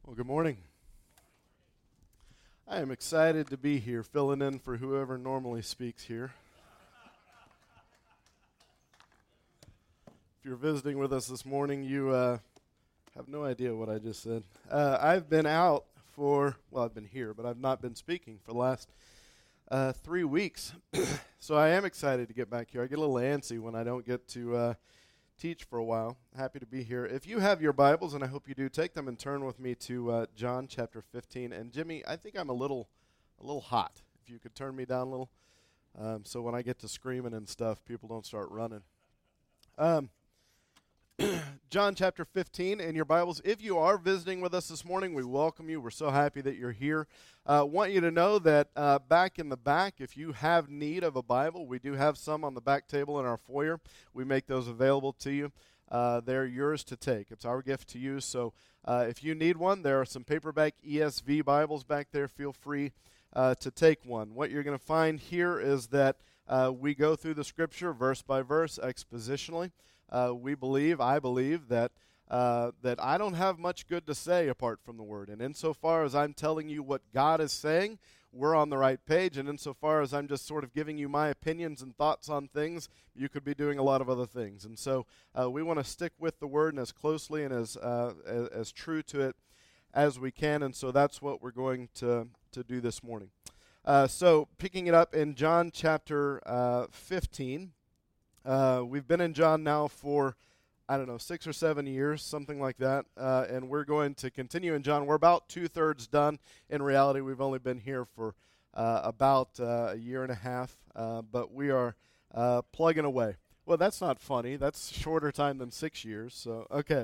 Well, good morning. I am excited to be here, filling in for whoever normally speaks here. If you're visiting with us this morning, you have no idea what I just said. I've been out I've been here, but I've not been speaking for the last 3 weeks. So I am excited to get back here. I get a little antsy when I don't get to teach for a while. Happy to be here. If you have your Bibles, and I hope you do, take them and turn with me to John chapter 15. And Jimmy, I think I'm a little hot. If you could turn me down a little, so when I get to screaming and stuff, people don't start running. John chapter 15 in your Bibles. If you are visiting with us this morning, we welcome you. We're so happy that you're here. Want you to know that back in the back, if you have need of a Bible, we do have some on the back table in our foyer. We make those available to you. They're yours to take. It's our gift to you. So if you need one, there are some paperback ESV Bibles back there. Feel free to take one. What you're going to find here is that we go through the Scripture verse by verse expositionally. I believe that I don't have much good to say apart from the Word. And insofar as I'm telling you what God is saying, we're on the right page. And insofar as I'm just sort of giving you my opinions and thoughts on things, you could be doing a lot of other things. And so we want to stick with the Word and as closely and as true to it as we can. And so that's what we're going to do this morning. So picking it up in John chapter 15. We've been in John now for, 6 or 7 years, something like that, and we're going to continue in John. We're about 2/3 done. In reality, we've only been here for about a year and a half, but we are plugging away. Well, that's not funny. That's shorter time than 6 years, so okay.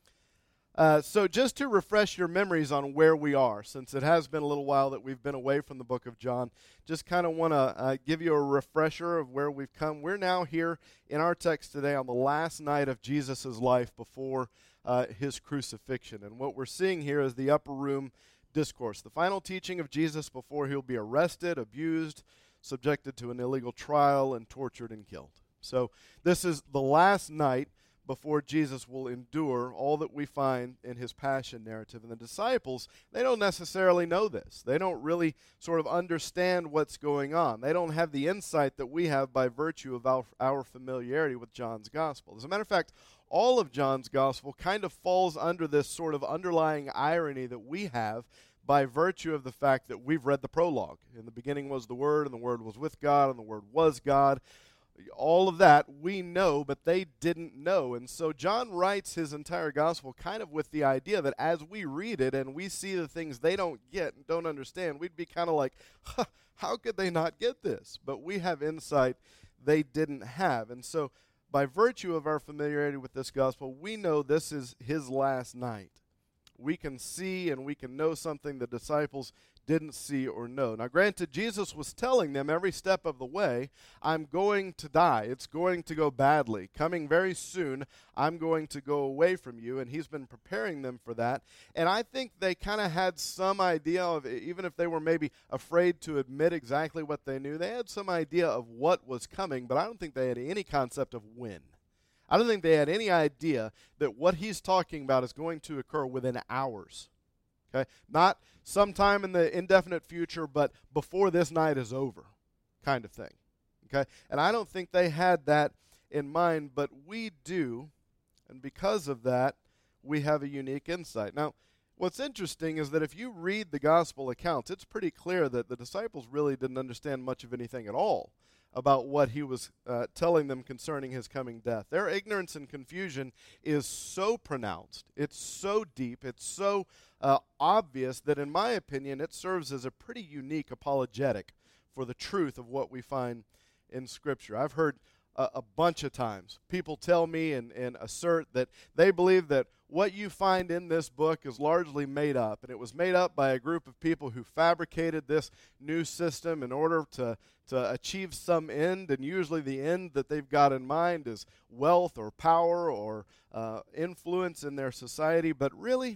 So just to refresh your memories on where we are, since it has been a little while that we've been away from the book of John, just kind of want to give you a refresher of where we've come. We're now here in our text today on the last night of Jesus' life before his crucifixion. And what we're seeing here is the upper room discourse, the final teaching of Jesus before he'll be arrested, abused, subjected to an illegal trial, and tortured and killed. So this is the last night before Jesus will endure all that we find in his passion narrative. And the disciples, they don't necessarily know this. They don't really sort of understand what's going on. They don't have the insight that we have by virtue of our familiarity with John's gospel. As a matter of fact, all of John's gospel kind of falls under this sort of underlying irony that we have by virtue of the fact that we've read the prologue. In the beginning was the Word, and the Word was with God, and the Word was God. All of that we know, but they didn't know. And so John writes his entire gospel kind of with the idea that as we read it and we see the things they don't get and don't understand, we'd be kind of like, how could they not get this? But we have insight they didn't have. And so by virtue of our familiarity with this gospel, we know this is his last night. We can see and we can know something the disciples didn't see or know. Now, granted, Jesus was telling them every step of the way, I'm going to die. It's going to go badly. Coming very soon, I'm going to go away from you, and he's been preparing them for that. And I think they kind of had some idea of, even if they were maybe afraid to admit exactly what they knew, they had some idea of what was coming, but I don't think they had any concept of when. I don't think they had any idea that what he's talking about is going to occur within hours. Okay? Not sometime in the indefinite future, but before this night is over, kind of thing. Okay? And I don't think they had that in mind, but we do, and because of that, we have a unique insight. Now, what's interesting is that if you read the gospel accounts, it's pretty clear that the disciples really didn't understand much of anything at all about what he was telling them concerning his coming death. Their ignorance and confusion is so pronounced, it's so deep, it's so obvious that in my opinion it serves as a pretty unique apologetic for the truth of what we find in Scripture. I've heard a bunch of times people tell me and assert that they believe that what you find in this book is largely made up, and it was made up by a group of people who fabricated this new system in order to achieve some end, and usually the end that they've got in mind is wealth or power or influence in their society. But really,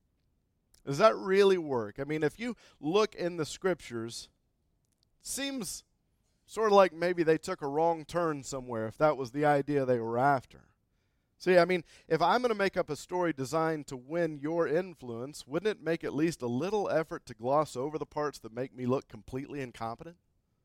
does that really work? I mean, if you look in the Scriptures, it seems sort of like maybe they took a wrong turn somewhere if that was the idea they were after. See, I mean, if I'm going to make up a story designed to win your influence, wouldn't it make at least a little effort to gloss over the parts that make me look completely incompetent?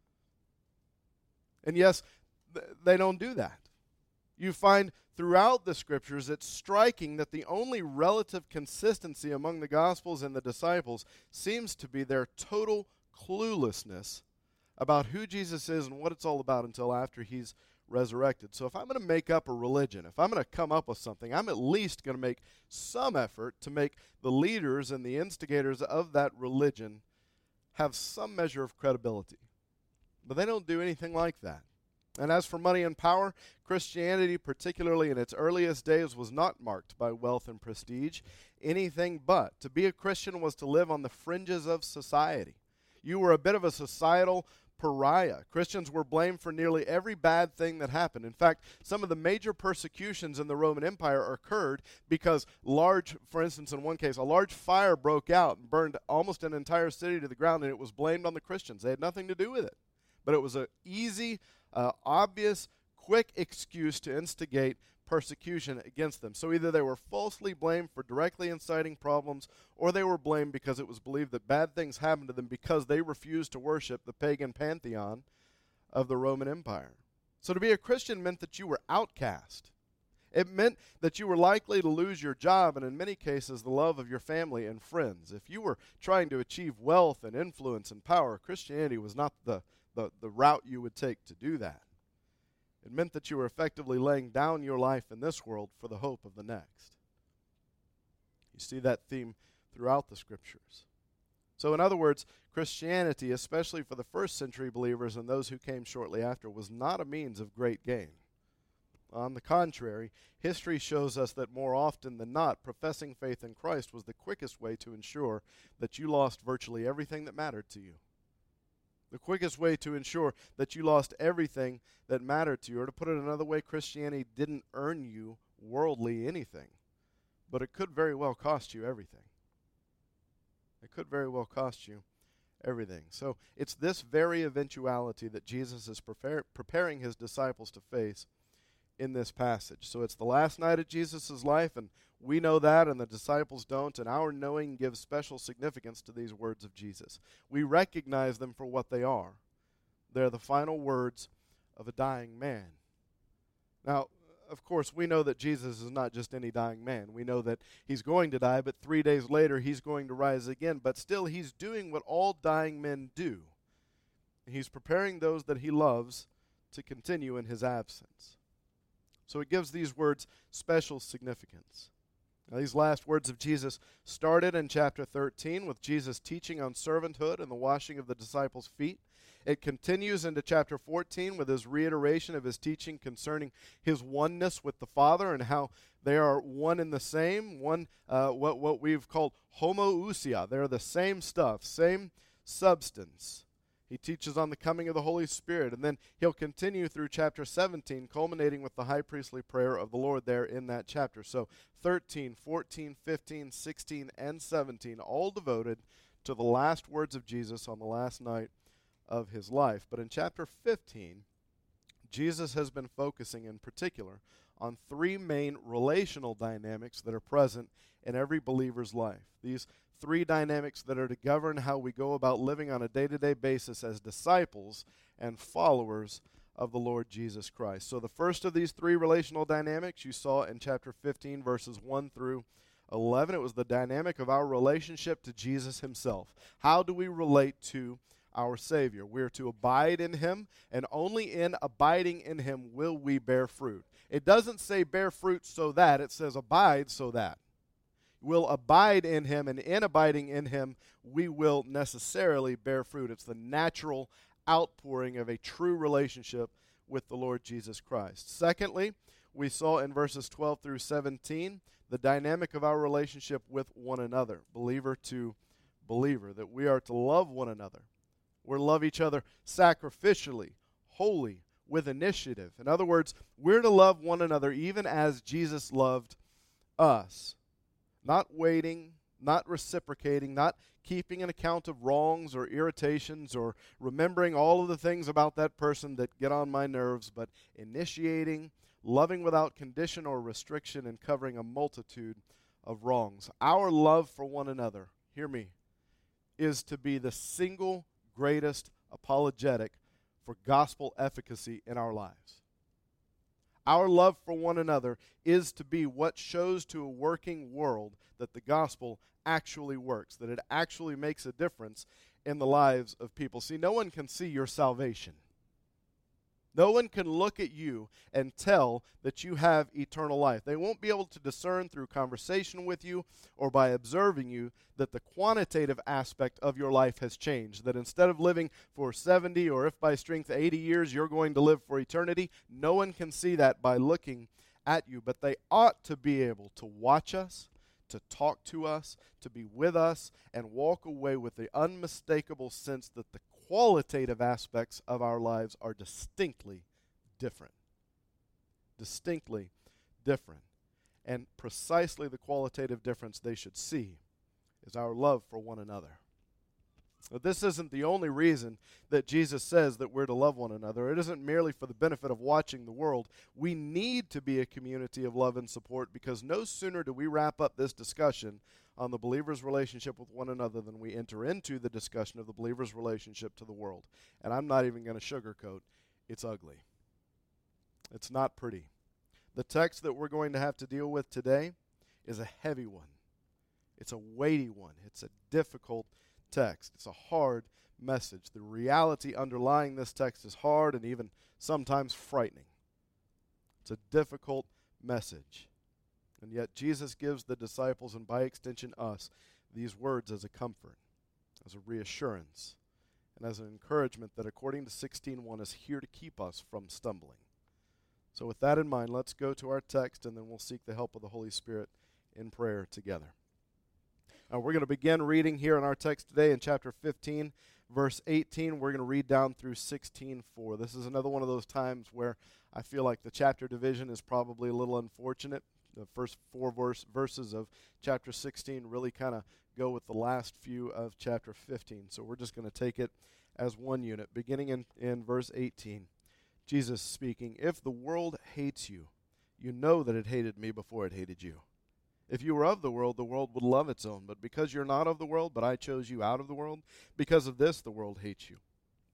And yes, they don't do that. You find throughout the Scriptures, it's striking that the only relative consistency among the Gospels and the disciples seems to be their total cluelessness about who Jesus is and what it's all about until after he's resurrected. So if I'm going to make up a religion, if I'm going to come up with something, I'm at least going to make some effort to make the leaders and the instigators of that religion have some measure of credibility. But they don't do anything like that. And as for money and power, Christianity, particularly in its earliest days, was not marked by wealth and prestige, anything but. To be a Christian was to live on the fringes of society. You were a bit of a societal pariah. Christians were blamed for nearly every bad thing that happened. In fact, some of the major persecutions in the Roman Empire occurred because for instance, in one case, a large fire broke out and burned almost an entire city to the ground, and it was blamed on the Christians. They had nothing to do with it. But it was an easy, obvious, quick excuse to instigate persecution against them. So either they were falsely blamed for directly inciting problems, or they were blamed because it was believed that bad things happened to them because they refused to worship the pagan pantheon of the Roman Empire. So to be a Christian meant that you were outcast. It meant that you were likely to lose your job and in many cases the love of your family and friends. If you were trying to achieve wealth and influence and power, Christianity was not the route you would take to do that. It meant that you were effectively laying down your life in this world for the hope of the next. You see that theme throughout the Scriptures. So in other words, Christianity, especially for the first century believers and those who came shortly after, was not a means of great gain. On the contrary, history shows us that more often than not, professing faith in Christ was the quickest way to ensure that you lost virtually everything that mattered to you. The quickest way to ensure that you lost everything that mattered to you, or to put it another way, Christianity didn't earn you worldly anything, but it could very well cost you everything. It could very well cost you everything. So it's this very eventuality that Jesus is preparing his disciples to face in this passage. So it's the last night of Jesus' life, and we know that, and the disciples don't, and our knowing gives special significance to these words of Jesus. We recognize them for what they are. They're the final words of a dying man. Now, of course, we know that Jesus is not just any dying man. We know that he's going to die, but 3 days later he's going to rise again. But still, he's doing what all dying men do. He's preparing those that he loves to continue in his absence. So it gives these words special significance. Now, these last words of Jesus started in chapter 13 with Jesus teaching on servanthood and the washing of the disciples' feet. It continues into chapter 14 with his reiteration of his teaching concerning his oneness with the Father and how they are one and the same, what we've called homoousia. They're the same stuff, same substance. He teaches on the coming of the Holy Spirit, and then he'll continue through chapter 17, culminating with the high priestly prayer of the Lord there in that chapter. So 13, 14, 15, 16, and 17, all devoted to the last words of Jesus on the last night of his life. But in chapter 15, Jesus has been focusing in particular on three main relational dynamics that are present in every believer's life. These three dynamics that are to govern how we go about living on a day-to-day basis as disciples and followers of the Lord Jesus Christ. So the first of these three relational dynamics you saw in chapter 15, verses 1 through 11. It was the dynamic of our relationship to Jesus himself. How do we relate to our Savior? We're to abide in him, and only in abiding in him will we bear fruit. It doesn't say bear fruit so that, it says abide so that. We'll abide in him, and in abiding in him, we will necessarily bear fruit. It's the natural outpouring of a true relationship with the Lord Jesus Christ. Secondly, we saw in verses 12 through 17 the dynamic of our relationship with one another, believer to believer, that we are to love one another. We're to love each other sacrificially, wholly, with initiative. In other words, we're to love one another even as Jesus loved us. Not waiting, not reciprocating, not keeping an account of wrongs or irritations or remembering all of the things about that person that get on my nerves, but initiating, loving without condition or restriction, and covering a multitude of wrongs. Our love for one another, hear me, is to be the single greatest apologetic for gospel efficacy in our lives. Our love for one another is to be what shows to a working world that the gospel actually works, that it actually makes a difference in the lives of people. See, no one can see your salvation. No one can look at you and tell that you have eternal life. They won't be able to discern through conversation with you or by observing you that the quantitative aspect of your life has changed. That instead of living for 70 or if by strength 80 years, you're going to live for eternity. No one can see that by looking at you. But they ought to be able to watch us, to talk to us, to be with us, and walk away with the unmistakable sense that the qualitative aspects of our lives are distinctly different. Distinctly different. And precisely the qualitative difference they should see is our love for one another. But this isn't the only reason that Jesus says that we're to love one another. It isn't merely for the benefit of watching the world. We need to be a community of love and support, because no sooner do we wrap up this discussion on the believer's relationship with one another than we enter into the discussion of the believer's relationship to the world. And I'm not even going to sugarcoat, it's ugly. It's not pretty. The text that we're going to have to deal with today is a heavy one. It's a weighty one. It's a difficult text. It's a hard message. The reality underlying this text is hard and even sometimes frightening. It's a difficult message. And yet Jesus gives the disciples, and by extension us, these words as a comfort, as a reassurance, and as an encouragement that according to 16:1 is here to keep us from stumbling. So with that in mind, let's go to our text, and then we'll seek the help of the Holy Spirit in prayer together. We're going to begin reading here in our text today in chapter 15, verse 18. We're going to read down through 16:4. This is another one of those times where I feel like the chapter division is probably a little unfortunate. The first four verses of chapter 16 really kind of go with the last few of chapter 15. So we're just going to take it as one unit. Beginning in verse 18, Jesus speaking, "If the world hates you, you know that it hated me before it hated you. If you were of the world would love its own. But because you're not of the world, but I chose you out of the world, because of this the world hates you.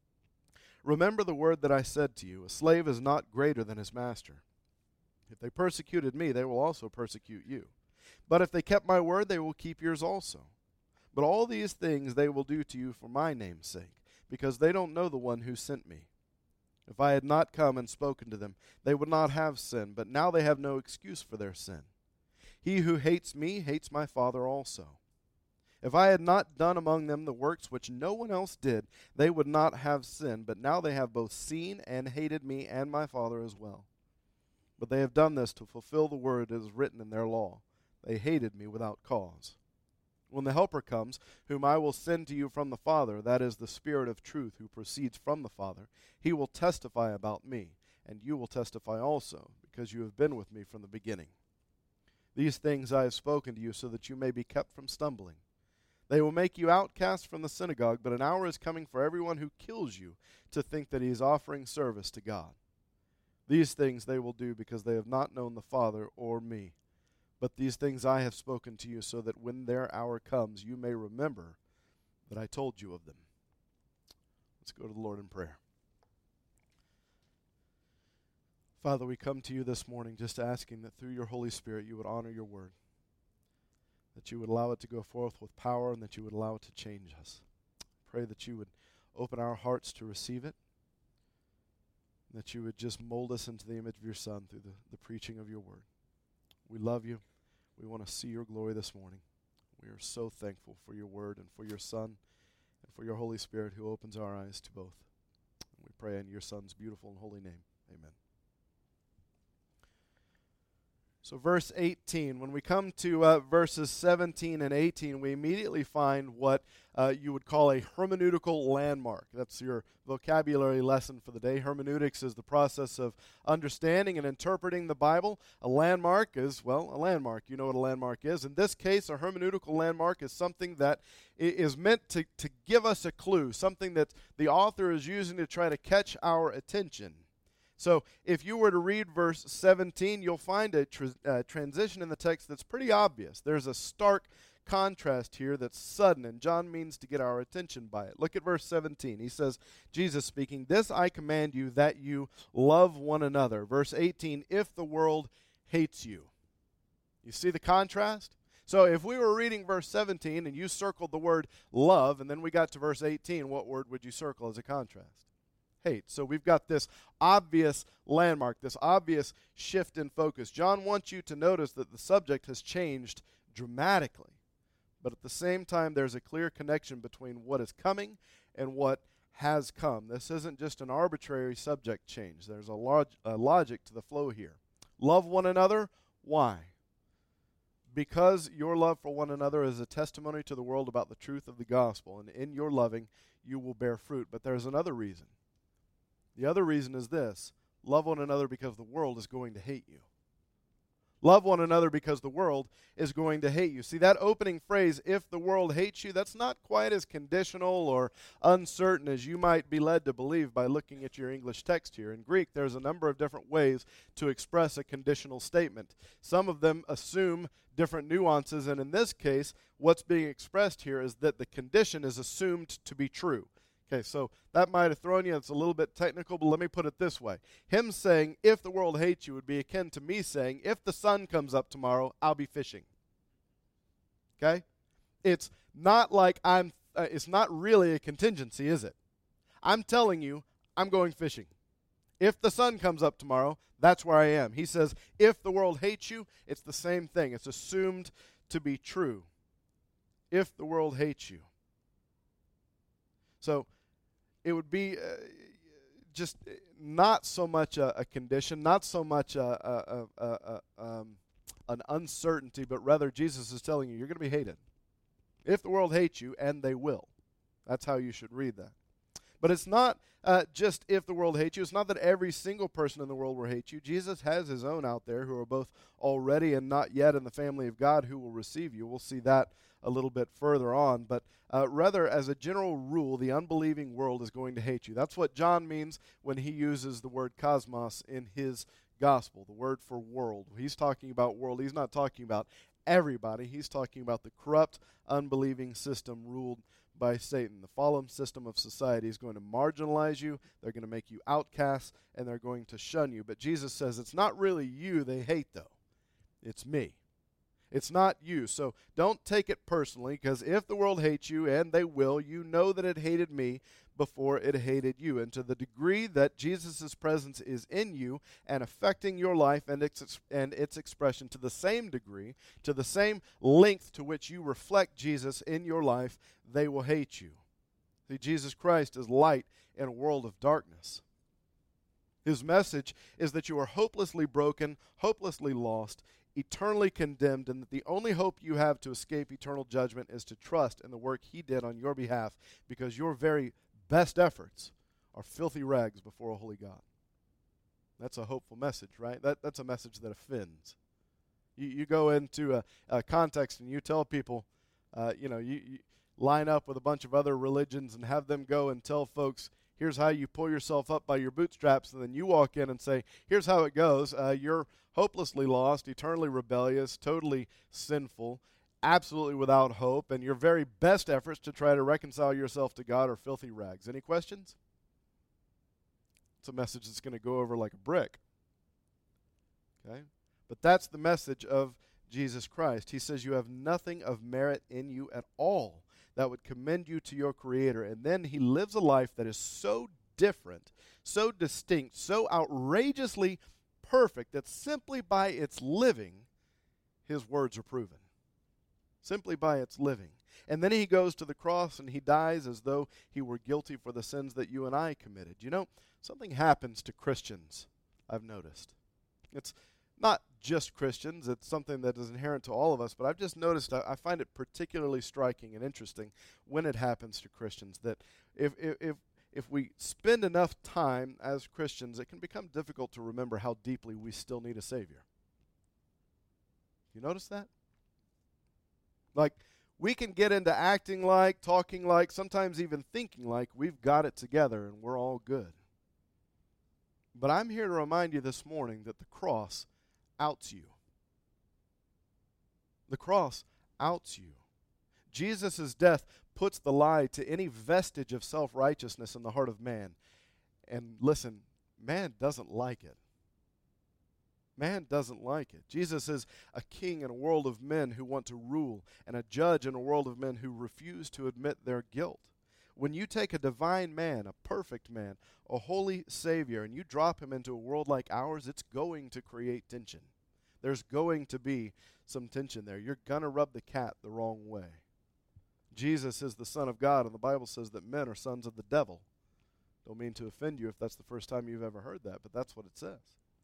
Remember the word that I said to you, a slave is not greater than his master. If they persecuted me, they will also persecute you. But if they kept my word, they will keep yours also. But all these things they will do to you for my name's sake, because they don't know the one who sent me. If I had not come and spoken to them, they would not have sin, but now they have no excuse for their sin. He who hates me hates my Father also. If I had not done among them the works which no one else did, they would not have sin, but now they have both seen and hated me and my Father as well. But they have done this to fulfill the word that is written in their law. They hated me without cause. When the Helper comes, whom I will send to you from the Father, that is the Spirit of truth who proceeds from the Father, he will testify about me, and you will testify also, because you have been with me from the beginning. These things I have spoken to you so that you may be kept from stumbling. They will make you outcasts from the synagogue, but an hour is coming for everyone who kills you to think that he is offering service to God. These things they will do because they have not known the Father or me. But these things I have spoken to you so that when their hour comes, you may remember that I told you of them." Let's go to the Lord in prayer. Father, we come to you this morning just asking that through your Holy Spirit you would honor your word, that you would allow it to go forth with power, and that you would allow it to change us. Pray that you would open our hearts to receive it, and that you would just mold us into the image of your Son through the preaching of your word. We love you. We want to see your glory this morning. We are so thankful for your word and for your Son and for your Holy Spirit who opens our eyes to both. And we pray in your Son's beautiful and holy name. Amen. So verse 18, when we come to verses 17 and 18, we immediately find what you would call a hermeneutical landmark. That's your vocabulary lesson for the day. Hermeneutics is the process of understanding and interpreting the Bible. A landmark is, well, a landmark. You know what a landmark is. In this case, a hermeneutical landmark is something that is meant to give us a clue, something that the author is using to try to catch our attention. So if you were to read verse 17, you'll find a transition in the text that's pretty obvious. There's a stark contrast here that's sudden, and John means to get our attention by it. Look at verse 17. He says, Jesus speaking, "This I command you, that you love one another." Verse 18, "If the world hates you." You see the contrast? So if we were reading verse 17 and you circled the word love, and then we got to verse 18, what word would you circle as a contrast? Hate. So we've got this obvious landmark, this obvious shift in focus. John wants you to notice that the subject has changed dramatically. But at the same time, there's a clear connection between what is coming and what has come. This isn't just an arbitrary subject change. There's a logic to the flow here. Love one another. Why? Because your love for one another is a testimony to the world about the truth of the gospel. And in your loving, you will bear fruit. But there's another reason. The other reason is this: love one another because the world is going to hate you. Love one another because the world is going to hate you. See, that opening phrase, "if the world hates you," that's not quite as conditional or uncertain as you might be led to believe by looking at your English text here. In Greek, there's a number of different ways to express a conditional statement. Some of them assume different nuances, and in this case, what's being expressed here is that the condition is assumed to be true. Okay, so that might have thrown you. It's a little bit technical, but let me put it this way. Him saying, "if the world hates you," would be akin to me saying, "if the sun comes up tomorrow, I'll be fishing." Okay? It's not like it's not really a contingency, is it? I'm telling you, I'm going fishing. If the sun comes up tomorrow, that's where I am. He says, if the world hates you, it's the same thing. It's assumed to be true. If the world hates you. So it would be just not so much a condition, not so much an uncertainty, but rather Jesus is telling you, you're going to be hated. If the world hates you, and they will. That's how you should read that. But it's not just if the world hates you. It's not that every single person in the world will hate you. Jesus has his own out there who are both already and not yet in the family of God who will receive you. We'll see that a little bit further on. But rather, as a general rule, the unbelieving world is going to hate you. That's what John means when he uses the word cosmos in his gospel, the word for world. He's talking about world. He's not talking about everybody. He's talking about the corrupt, unbelieving system ruled by Satan. The fallen system of society is going to marginalize you. They're going to make you outcasts, and they're going to shun you. But Jesus says it's not really you they hate, though. It's me. It's not you. So don't take it personally, because if the world hates you, and they will, you know that it hated me before it hated you. And to the degree that Jesus' presence is in you and affecting your life and its expression, to the same degree, to the same length to which you reflect Jesus in your life, they will hate you. See, Jesus Christ is light in a world of darkness. His message is that you are hopelessly broken, hopelessly lost, eternally condemned, and that the only hope you have to escape eternal judgment is to trust in the work he did on your behalf, because your very best efforts are filthy rags before a holy God. That's a hopeful message, right? That's a message that offends. You go into a context and you tell people, you line up with a bunch of other religions and have them go and tell folks, here's how you pull yourself up by your bootstraps, and then you walk in and say, here's how it goes. You're hopelessly lost, eternally rebellious, totally sinful, absolutely without hope, and your very best efforts to try to reconcile yourself to God are filthy rags. Any questions? It's a message that's going to go over like a brick. Okay? But that's the message of Jesus Christ. He says you have nothing of merit in you at all that would commend you to your Creator. And then he lives a life that is so different, so distinct, so outrageously perfect that simply by its living, his words are proven. Simply by its living. And then he goes to the cross and he dies as though he were guilty for the sins that you and I committed. You know, something happens to Christians, I've noticed. It's not just Christians, it's something that is inherent to all of us, but I've just noticed, I find it particularly striking and interesting when it happens to Christians, that if we spend enough time as Christians, it can become difficult to remember how deeply we still need a Savior. You notice that? Like, we can get into acting like, talking like, sometimes even thinking like we've got it together and we're all good. But I'm here to remind you this morning that the cross outs you. The cross outs you. Jesus' death puts the lie to any vestige of self-righteousness in the heart of man. And listen, man doesn't like it. Man doesn't like it. Jesus is a king in a world of men who want to rule, and a judge in a world of men who refuse to admit their guilt. When you take a divine man, a perfect man, a holy Savior, and you drop him into a world like ours, it's going to create tension. There's going to be some tension there. You're going to rub the cat the wrong way. Jesus is the Son of God, and the Bible says that men are sons of the devil. Don't mean to offend you if that's the first time you've ever heard that, but that's what it says.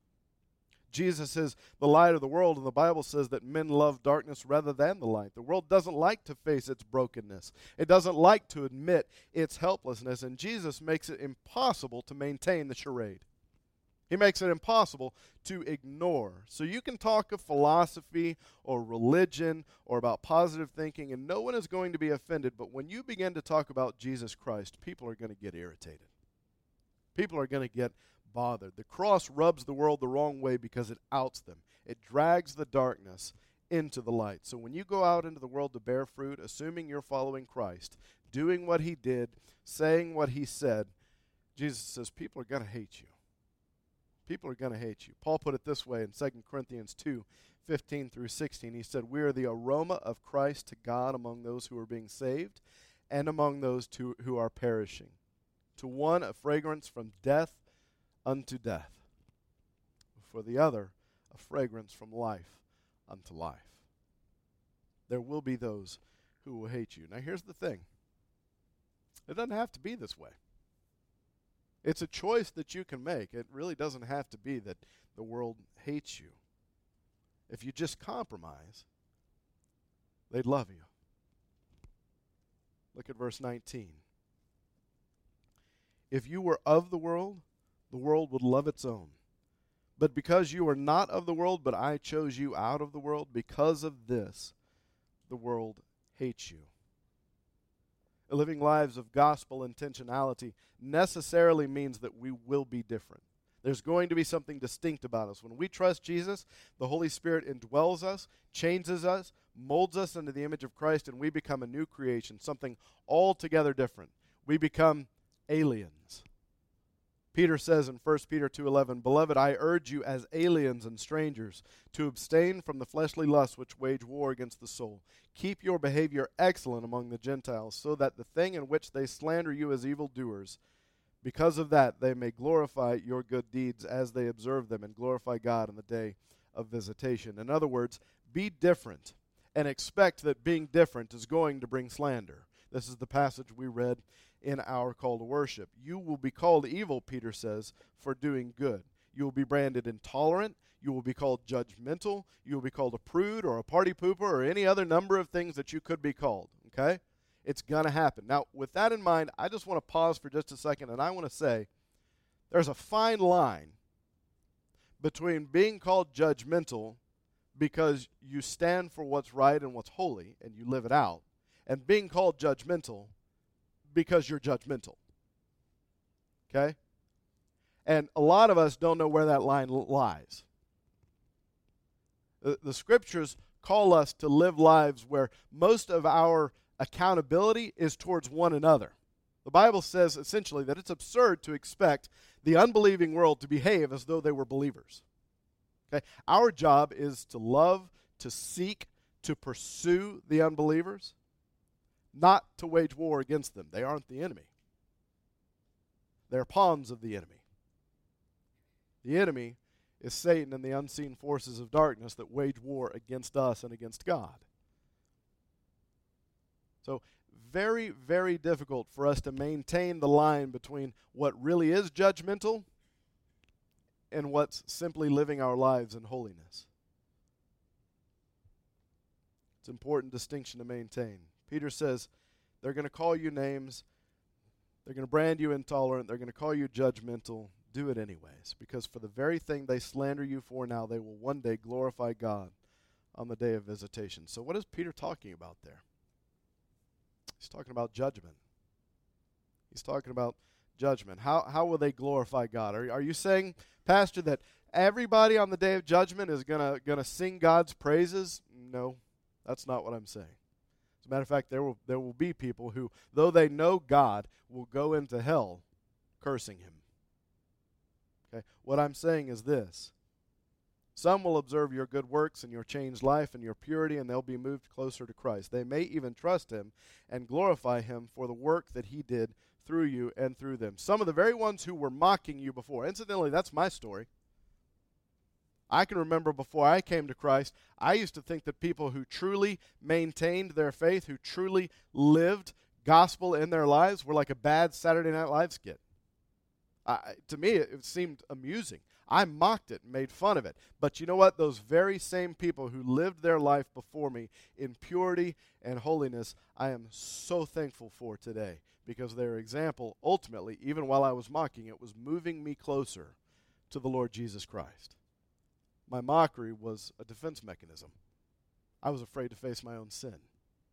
Jesus is the light of the world, and the Bible says that men love darkness rather than the light. The world doesn't like to face its brokenness. It doesn't like to admit its helplessness, and Jesus makes it impossible to maintain the charade. He makes it impossible to ignore. So you can talk of philosophy or religion or about positive thinking, and no one is going to be offended, but when you begin to talk about Jesus Christ, people are going to get irritated. People are going to get bothered. The cross rubs the world the wrong way because it outs them. It drags the darkness into the light. So when you go out into the world to bear fruit, assuming you're following Christ, doing what he did, saying what he said, Jesus says people are going to hate you. People are going to hate you. Paul put it this way in 2 Corinthians 2:15 through 16. He said, "We are the aroma of Christ to God among those who are being saved and among those who are perishing. To one a fragrance from death unto death, for the other a fragrance from life unto life." There will be those who will hate you. Now here's the thing. It doesn't have to be this way. It's a choice that you can make. It really doesn't have to be that the world hates you. If you just compromise, they'd love you. Look at verse 19. "If you were of the world would love its own. But because you are not of the world, but I chose you out of the world, because of this, the world hates you." Living lives of gospel intentionality necessarily means that we will be different. There's going to be something distinct about us. When we trust Jesus, the Holy Spirit indwells us, changes us, molds us into the image of Christ, and we become a new creation, something altogether different. We become aliens. Peter says in 1 Peter 2:11, "Beloved, I urge you as aliens and strangers to abstain from the fleshly lusts which wage war against the soul. Keep your behavior excellent among the Gentiles, so that the thing in which they slander you as evildoers, because of that they may glorify your good deeds as they observe them and glorify God in the day of visitation." In other words, be different and expect that being different is going to bring slander. This is the passage we read in our call to worship. You will be called evil, Peter says, for doing good. You will be branded intolerant. You will be called judgmental. You will be called a prude or a party pooper or any other number of things that you could be called, okay? It's going to happen. Now, with that in mind, I just want to pause for just a second, and I want to say there's a fine line between being called judgmental because you stand for what's right and what's holy and you live it out, and being called judgmental because you're judgmental. Okay? And a lot of us don't know where that line lies. The scriptures call us to live lives where most of our accountability is towards one another. The Bible says essentially that it's absurd to expect the unbelieving world to behave as though they were believers. Okay? Our job is to love, to seek, to pursue the unbelievers, not to wage war against them. They aren't the enemy. They're pawns of the enemy. The enemy is Satan and the unseen forces of darkness that wage war against us and against God. So, very, very difficult for us to maintain the line between what really is judgmental and what's simply living our lives in holiness. It's an important distinction to maintain. Peter says they're going to call you names, they're going to brand you intolerant, they're going to call you judgmental. Do it anyways, because for the very thing they slander you for now, they will one day glorify God on the day of visitation. So what is Peter talking about there? He's talking about judgment. He's talking about judgment? How will they glorify God? Are you saying, Pastor, that everybody on the day of judgment is gonna sing God's praises? No, that's not what I'm saying. As a matter of fact, there will be people who, though they know God, will go into hell cursing him. Okay? What I'm saying is this. Some will observe your good works and your changed life and your purity, and they'll be moved closer to Christ. They may even trust him and glorify him for the work that he did through you and through them. Some of the very ones who were mocking you before. Incidentally, that's my story. I can remember before I came to Christ, I used to think that people who truly maintained their faith, who truly lived gospel in their lives, were like a bad Saturday Night Live skit. To me, it seemed amusing. I mocked it and made fun of it. But you know what? Those very same people who lived their life before me in purity and holiness, I am so thankful for today, because their example, ultimately, even while I was mocking it, was moving me closer to the Lord Jesus Christ. My mockery was a defense mechanism. I was afraid to face my own sin.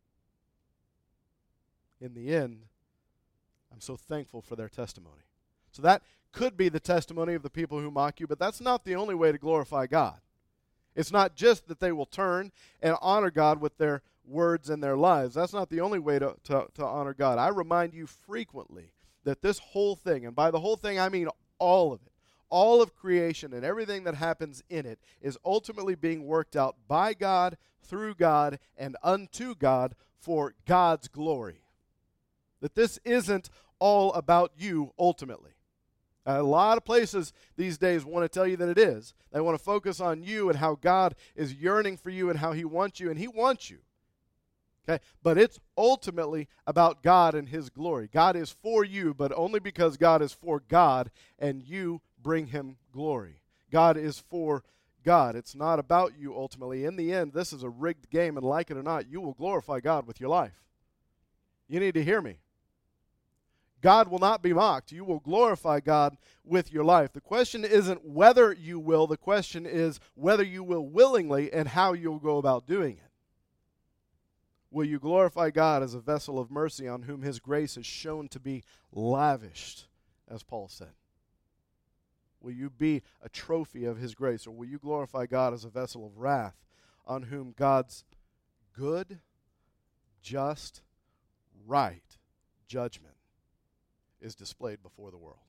In the end, I'm so thankful for their testimony. So that could be the testimony of the people who mock you, but that's not the only way to glorify God. It's not just that they will turn and honor God with their words and their lives. That's not the only way to honor God. I remind you frequently that this whole thing, and by the whole thing I mean all of it, all of creation and everything that happens in it, is ultimately being worked out by God, through God, and unto God for God's glory. That this isn't all about you ultimately. A lot of places these days want to tell you that it is. They want to focus on you and how God is yearning for you and how he wants you, and he wants you. Okay? But it's ultimately about God and his glory. God is for you, but only because God is for God, and you bring him glory. God is for God. It's not about you ultimately. In the end, this is a rigged game, and like it or not, you will glorify God with your life. You need to hear me. God will not be mocked. You will glorify God with your life. The question isn't whether you will. The question is whether you will willingly and how you'll go about doing it. Will you glorify God as a vessel of mercy on whom his grace is shown to be lavished, as Paul said? Will you be a trophy of his grace, or will you glorify God as a vessel of wrath on whom God's good, just, right judgment is displayed before the world?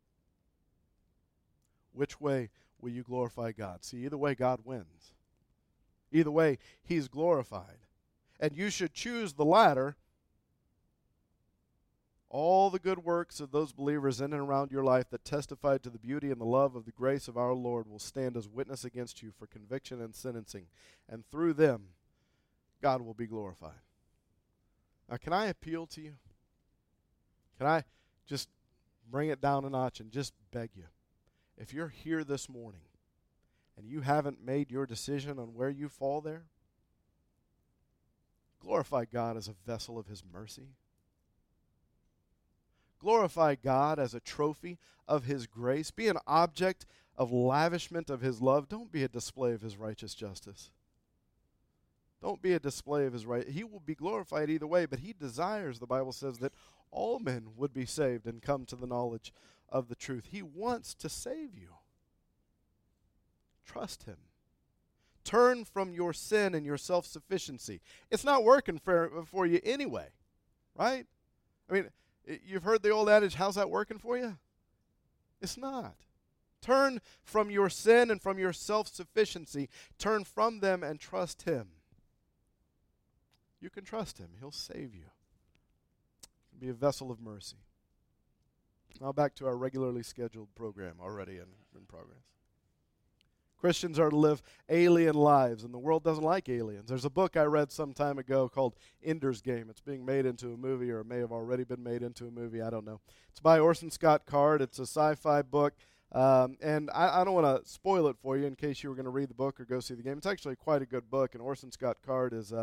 Which way will you glorify God? See, either way, God wins. Either way, he's glorified. And you should choose the latter. All the good works of those believers in and around your life that testify to the beauty and the love of the grace of our Lord will stand as witness against you for conviction and sentencing. And through them, God will be glorified. Now, can I appeal to you? Can I just bring it down a notch and just beg you? If you're here this morning and you haven't made your decision on where you fall there, glorify God as a vessel of his mercy. Glorify God as a trophy of his grace. Be an object of lavishment of his love. Don't be a display of his righteous justice. Don't be a display of his right. He will be glorified either way, but he desires, the Bible says, that all men would be saved and come to the knowledge of the truth. He wants to save you. Trust him. Turn from your sin and your self-sufficiency. It's not working for you anyway, right? I mean, you've heard the old adage, how's that working for you? It's not. Turn from your sin and from your self-sufficiency. Turn from them and trust him. You can trust him. He'll save you. Be a vessel of mercy. Now back to our regularly scheduled program, already in progress. Christians are to live alien lives, and the world doesn't like aliens. There's a book I read some time ago called Ender's Game. It's being made into a movie, or it may have already been made into a movie. I don't know. It's by Orson Scott Card. It's a sci-fi book, and I don't want to spoil it for you in case you were going to read the book or go see the game. It's actually quite a good book, and Orson Scott Card is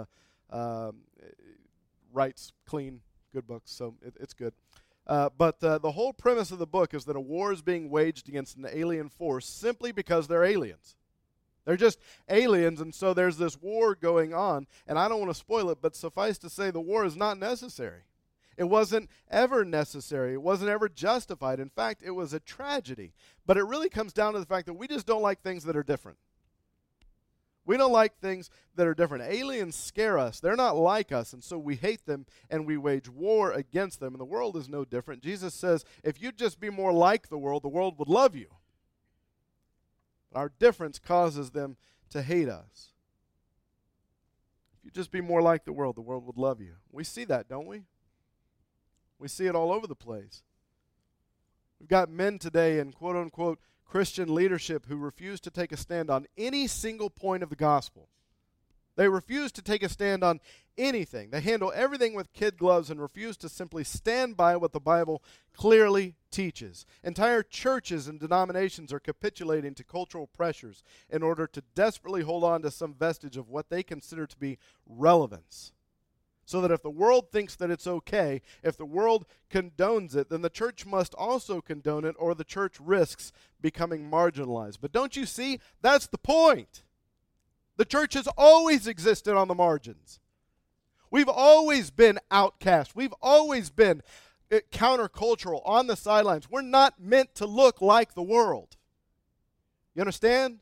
writes clean, good books, so it's good. But the whole premise of the book is that a war is being waged against an alien force simply because they're aliens. They're just aliens, and so there's this war going on, and I don't want to spoil it, but suffice to say the war is not necessary. It wasn't ever necessary. It wasn't ever justified. In fact, it was a tragedy. But it really comes down to the fact that we just don't like things that are different. We don't like things that are different. Aliens scare us. They're not like us, and so we hate them and we wage war against them. And the world is no different. Jesus says, if you'd just be more like the world would love you. But our difference causes them to hate us. If you just be more like the world would love you. We see that, don't we? We see it all over the place. We've got men today in quote-unquote Christian leadership who refuse to take a stand on any single point of the gospel. They refuse to take a stand on anything. They handle everything with kid gloves and refuse to simply stand by what the Bible clearly teaches. Entire churches and denominations are capitulating to cultural pressures in order to desperately hold on to some vestige of what they consider to be relevance. So that if the world thinks that it's okay, if the world condones it, then the church must also condone it, or the church risks becoming marginalized. But don't you see? That's the point. The church has always existed on the margins. We've always been outcast. We've always been countercultural, on the sidelines. We're not meant to look like the world. You understand?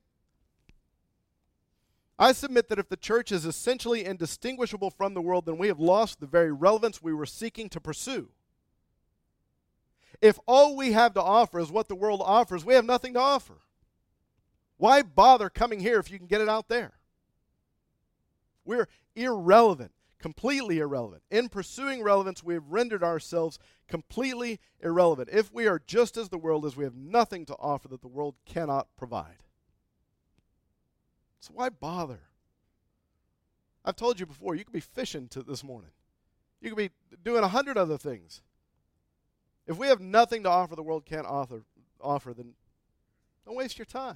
I submit that if the church is essentially indistinguishable from the world, then we have lost the very relevance we were seeking to pursue. If all we have to offer is what the world offers, we have nothing to offer. Why bother coming here if you can get it out there? We're irrelevant, completely irrelevant. In pursuing relevance, we have rendered ourselves completely irrelevant. If we are just as the world is, we have nothing to offer that the world cannot provide. So why bother? I've told you before, you could be fishing this morning. You could be doing 100 other things. If we have nothing to offer the world can't offer, then don't waste your time.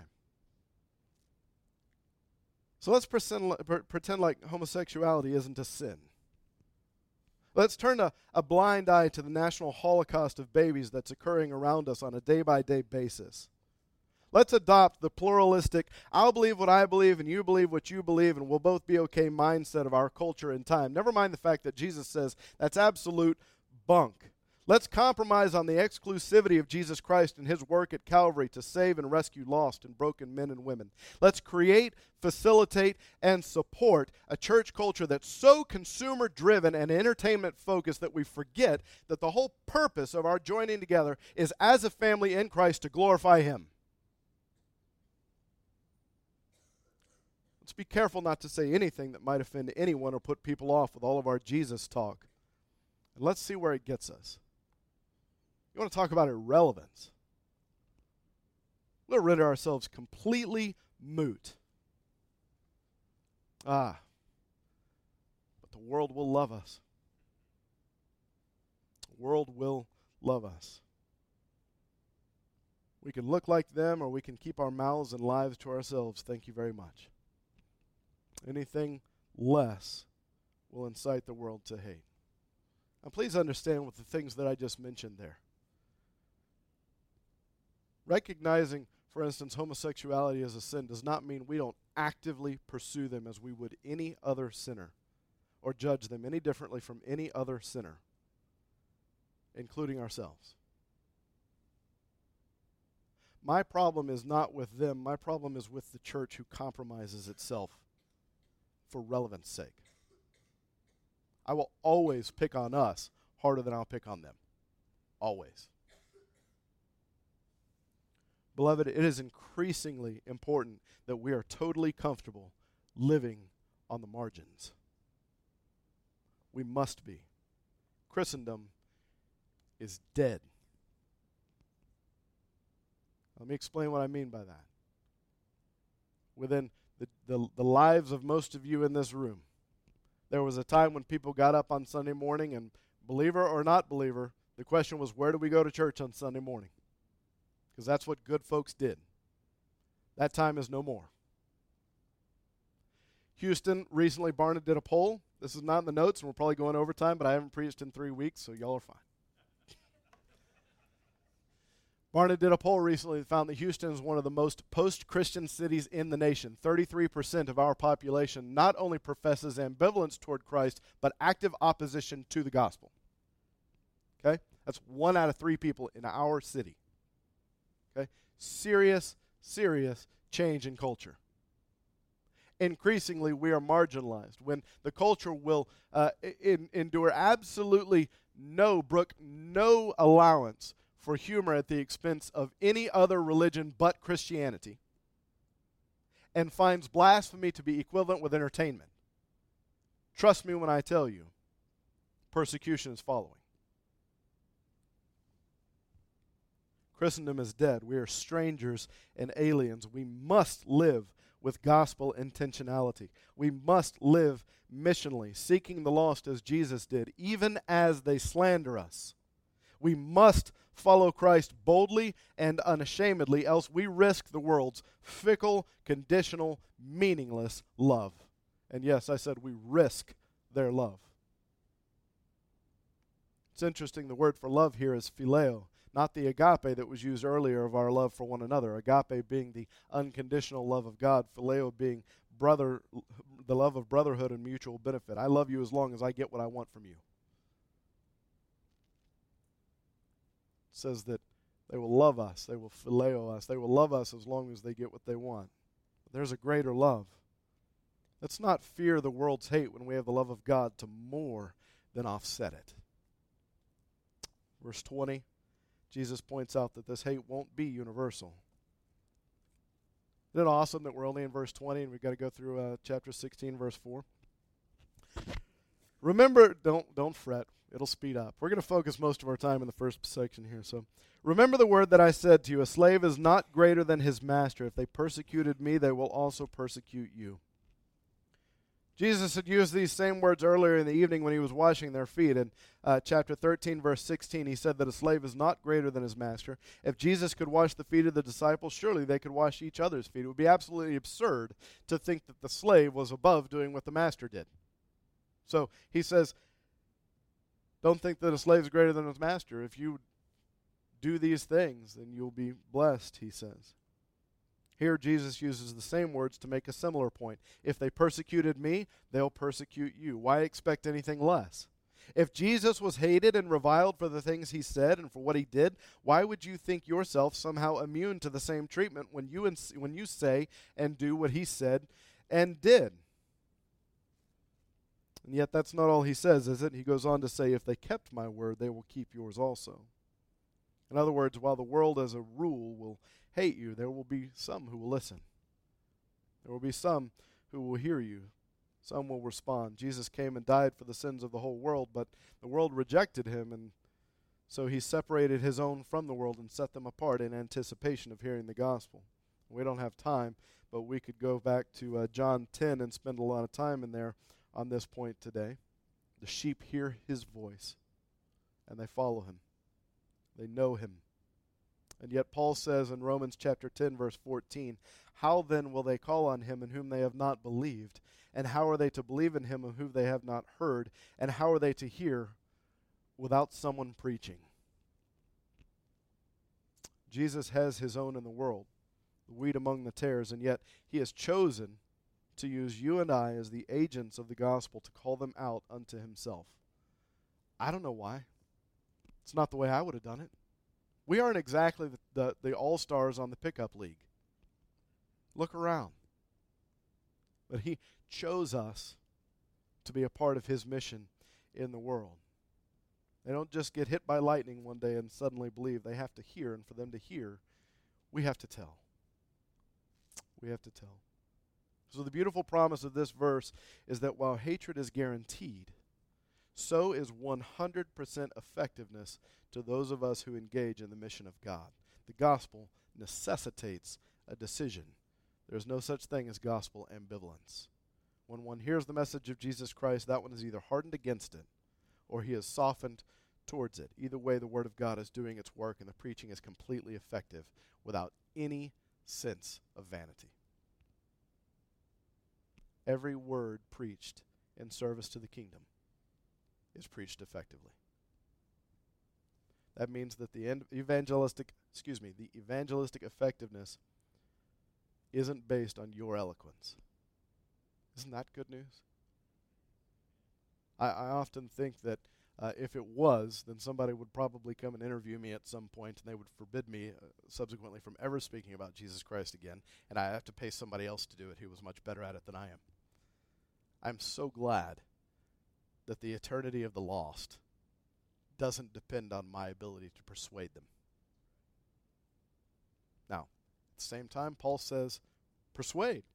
So let's pretend like homosexuality isn't a sin. Let's turn a blind eye to the national holocaust of babies that's occurring around us on a day-by-day basis. Let's adopt the pluralistic, I'll believe what I believe and you believe what you believe and we'll both be okay mindset of our culture and time. Never mind the fact that Jesus says that's absolute bunk. Let's compromise on the exclusivity of Jesus Christ and his work at Calvary to save and rescue lost and broken men and women. Let's create, facilitate, and support a church culture that's so consumer-driven and entertainment-focused that we forget that the whole purpose of our joining together is as a family in Christ to glorify him. Let's be careful not to say anything that might offend anyone or put people off with all of our Jesus talk. And let's see where it gets us. You want to talk about irrelevance? We'll rid ourselves completely moot. But the world will love us. The world will love us. We can look like them or we can keep our mouths and lives to ourselves. Thank you very much. Anything less will incite the world to hate. Now please understand with the things that I just mentioned there. Recognizing, for instance, homosexuality as a sin does not mean we don't actively pursue them as we would any other sinner or judge them any differently from any other sinner, including ourselves. My problem is not with them. My problem is with the church who compromises itself for relevance sake. I will always pick on us harder than I'll pick on them. Always. Beloved, it is increasingly important that we are totally comfortable living on the margins. We must be. Christendom is dead. Let me explain what I mean by that. Within the lives of most of you in this room, there was a time when people got up on Sunday morning and, believer or not believer, the question was, where do we go to church on Sunday morning? Because that's what good folks did. That time is no more. Houston, recently Barna did a poll. This is not in the notes, and we're probably going overtime, but I haven't preached in 3 weeks, so y'all are fine. Barna did a poll recently that found that Houston is one of the most post-Christian cities in the nation. 33% of our population not only professes ambivalence toward Christ, but active opposition to the gospel. That's 1 out of 3 people in our city. Okay? Serious, serious change in culture. Increasingly, we are marginalized. When the culture will endure absolutely no allowance for humor at the expense of any other religion but Christianity, and finds blasphemy to be equivalent with entertainment, trust me when I tell you, persecution is following. Christendom is dead. We are strangers and aliens. We must live with gospel intentionality. We must live missionally, seeking the lost as Jesus did, even as they slander us. We must follow Christ boldly and unashamedly, else we risk the world's fickle, conditional, meaningless love. And yes, I said we risk their love. It's interesting, the word for love here is phileo, not the agape that was used earlier of our love for one another. Agape being the unconditional love of God, phileo being the love of brotherhood and mutual benefit. I love you as long as I get what I want from you. It says that they will love us, they will phileo us, they will love us as long as they get what they want. But there's a greater love. Let's not fear the world's hate when we have the love of God to more than offset it. Verse 20. Jesus points out that this hate won't be universal. Isn't it awesome that we're only in verse 20 and we've got to go through chapter 16, verse 4? Remember, don't fret. It'll speed up. We're going to focus most of our time in the first section here. So, remember the word that I said to you, a slave is not greater than his master. If they persecuted me, they will also persecute you. Jesus had used these same words earlier in the evening when he was washing their feet. In chapter 13, verse 16, he said that a slave is not greater than his master. If Jesus could wash the feet of the disciples, surely they could wash each other's feet. It would be absolutely absurd to think that the slave was above doing what the master did. So he says, don't think that a slave is greater than his master. If you do these things, then you'll be blessed, he says. Here, Jesus uses the same words to make a similar point. If they persecuted me, they'll persecute you. Why expect anything less? If Jesus was hated and reviled for the things he said and for what he did, why would you think yourself somehow immune to the same treatment when you say and do what he said and did? And yet that's not all he says, is it? He goes on to say, if they kept my word, they will keep yours also. In other words, while the world as a rule will hate you, there will be some who will listen. There will be some who will hear you. Some will respond. Jesus came and died for the sins of the whole world, but the world rejected him, and so he separated his own from the world and set them apart in anticipation of hearing the gospel. We don't have time, but we could go back to John 10 and spend a lot of time in there on this point today. The sheep hear his voice, and they follow him. They know him. And yet Paul says in Romans chapter 10, verse 14, how then will they call on him in whom they have not believed? And how are they to believe in him of whom they have not heard? And how are they to hear without someone preaching? Jesus has his own in the world, the wheat among the tares, and yet he has chosen to use you and I as the agents of the gospel to call them out unto himself. I don't know why. It's not the way I would have done it. We aren't exactly the all-stars on the pickup league. Look around. But he chose us to be a part of his mission in the world. They don't just get hit by lightning one day and suddenly believe. They have to hear, and for them to hear, we have to tell. We have to tell. So the beautiful promise of this verse is that while hatred is guaranteed, so is 100% effectiveness to those of us who engage in the mission of God. The gospel necessitates a decision. There's no such thing as gospel ambivalence. When one hears the message of Jesus Christ, that one is either hardened against it or he is softened towards it. Either way, the Word of God is doing its work and the preaching is completely effective without any sense of vanity. Every word preached in service to the kingdom is preached effectively. That means that the evangelistic effectiveness isn't based on your eloquence. Isn't that good news? I often think that If it was, then somebody would probably come and interview me at some point, and they would forbid me subsequently from ever speaking about Jesus Christ again, and I have to pay somebody else to do it who was much better at it than I am. I'm so glad that the eternity of the lost doesn't depend on my ability to persuade them. Now, at the same time, Paul says, persuade.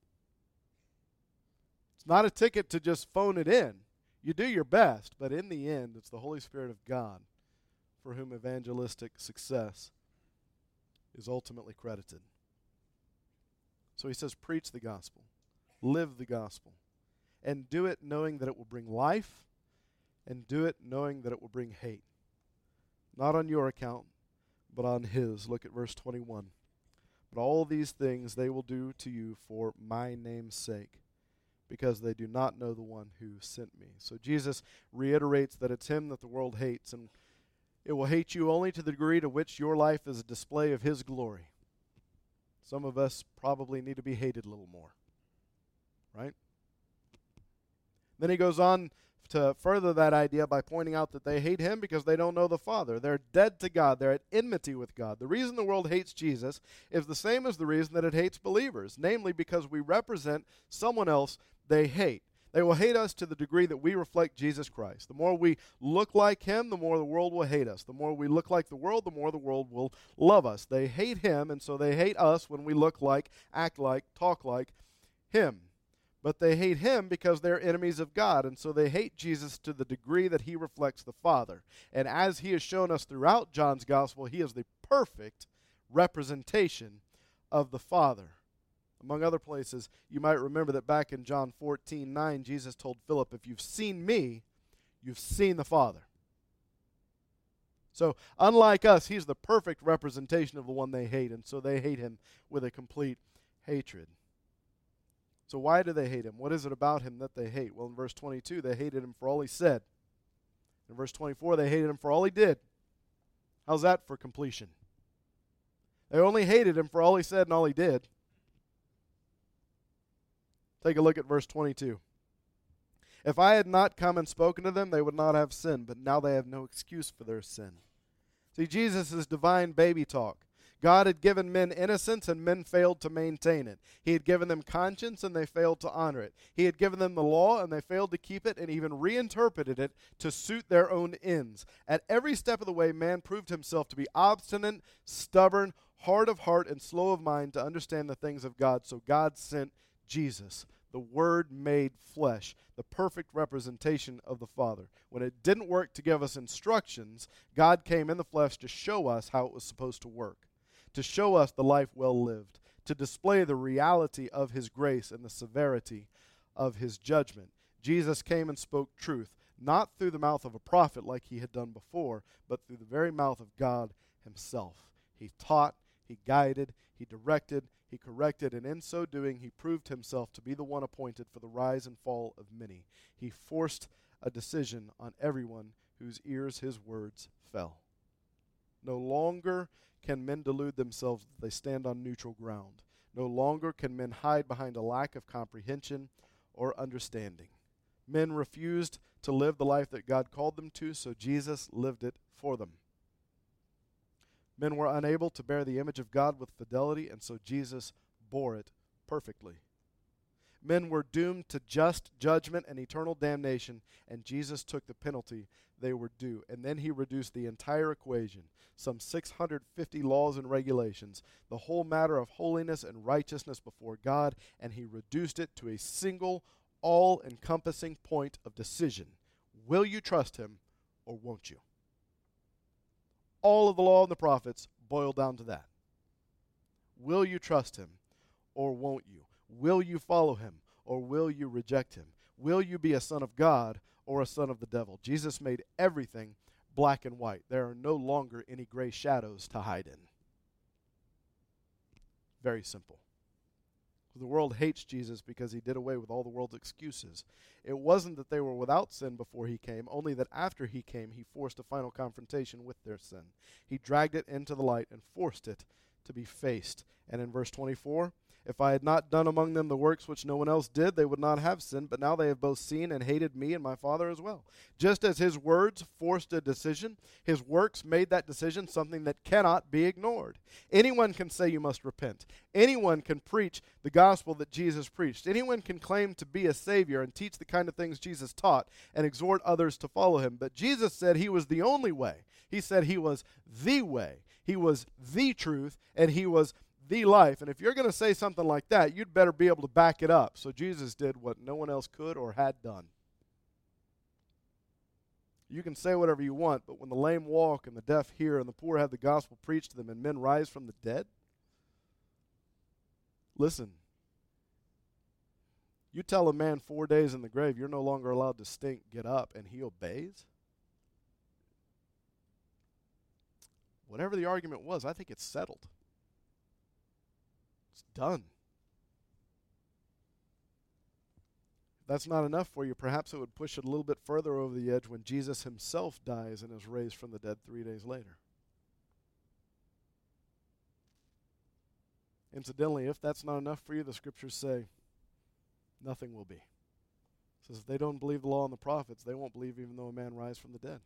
It's not a ticket to just phone it in. You do your best, but in the end, it's the Holy Spirit of God for whom evangelistic success is ultimately credited. So he says, preach the gospel, live the gospel, and do it knowing that it will bring life, and do it knowing that it will bring hate. Not on your account, but on his. Look at verse 21. But all these things they will do to you for my name's sake, because they do not know the one who sent me. So Jesus reiterates that it's him that the world hates, and it will hate you only to the degree to which your life is a display of his glory. Some of us probably need to be hated a little more, right? Then he goes on to further that idea by pointing out that they hate him because they don't know the Father. They're dead to God. They're at enmity with God. The reason the world hates Jesus is the same as the reason that it hates believers, namely because we represent someone else they hate. They will hate us to the degree that we reflect Jesus Christ. The more we look like him, the more the world will hate us. The more we look like the world, the more the world will love us. They hate him, and so they hate us when we look like, act like, talk like him. But they hate him because they're enemies of God, and so they hate Jesus to the degree that he reflects the Father. And as he has shown us throughout John's Gospel, he is the perfect representation of the Father. Among other places, you might remember that back in John 14:9, Jesus told Philip, if you've seen me, you've seen the Father. So, unlike us, he's the perfect representation of the one they hate, and so they hate him with a complete hatred. So why do they hate him? What is it about him that they hate? Well, in verse 22, they hated him for all he said. In verse 24, they hated him for all he did. How's that for completion? They only hated him for all he said and all he did. Take a look at verse 22. If I had not come and spoken to them, they would not have sinned, but now they have no excuse for their sin. See, Jesus is divine baby talk. God had given men innocence, and men failed to maintain it. He had given them conscience, and they failed to honor it. He had given them the law, and they failed to keep it, and even reinterpreted it to suit their own ends. At every step of the way, man proved himself to be obstinate, stubborn, hard of heart, and slow of mind to understand the things of God. So God sent Jesus, the Word made flesh, the perfect representation of the Father. When it didn't work to give us instructions, God came in the flesh to show us how it was supposed to work, to show us the life well lived, to display the reality of his grace and the severity of his judgment. Jesus came and spoke truth, not through the mouth of a prophet like he had done before, but through the very mouth of God himself. He taught, he guided, he directed, he corrected, and in so doing he proved himself to be the one appointed for the rise and fall of many. He forced a decision on everyone whose ears his words fell. No longer can men delude themselves that they stand on neutral ground. No longer can men hide behind a lack of comprehension or understanding. Men refused to live the life that God called them to, so Jesus lived it for them. Men were unable to bear the image of God with fidelity, and so Jesus bore it perfectly. Men were doomed to just judgment and eternal damnation, and Jesus took the penalty they were due. And then he reduced the entire equation, some 650 laws and regulations, the whole matter of holiness and righteousness before God, and he reduced it to a single, all-encompassing point of decision. Will you trust him or won't you? All of the law and the prophets boil down to that. Will you trust him or won't you? Will you follow him or will you reject him? Will you be a son of God or a son of the devil? Jesus made everything black and white. There are no longer any gray shadows to hide in. Very simple. The world hates Jesus because he did away with all the world's excuses. It wasn't that they were without sin before he came, only that after he came, he forced a final confrontation with their sin. He dragged it into the light and forced it to be faced. And in verse 24, If I had not done among them the works which no one else did, they would not have sinned, but now they have both seen and hated me and my Father as well. Just as his words forced a decision, his works made that decision something that cannot be ignored. Anyone can say you must repent. Anyone can preach the gospel that Jesus preached. Anyone can claim to be a Savior and teach the kind of things Jesus taught and exhort others to follow him. But Jesus said he was the only way. He said he was the way. He was the truth, and he was the life. And if you're going to say something like that, you'd better be able to back it up. So Jesus did what no one else could or had done. You can say whatever you want, but when the lame walk and the deaf hear and the poor have the gospel preached to them and men rise from the dead, listen, you tell a man 4 days in the grave you're no longer allowed to stink, get up, and he obeys? Whatever the argument was, I think it's settled. It's done. If that's not enough for you, perhaps it would push it a little bit further over the edge when Jesus himself dies and is raised from the dead 3 days later. Incidentally, if that's not enough for you, the scriptures say nothing will be. It says if they don't believe the law and the prophets, they won't believe even though a man rise from the dead.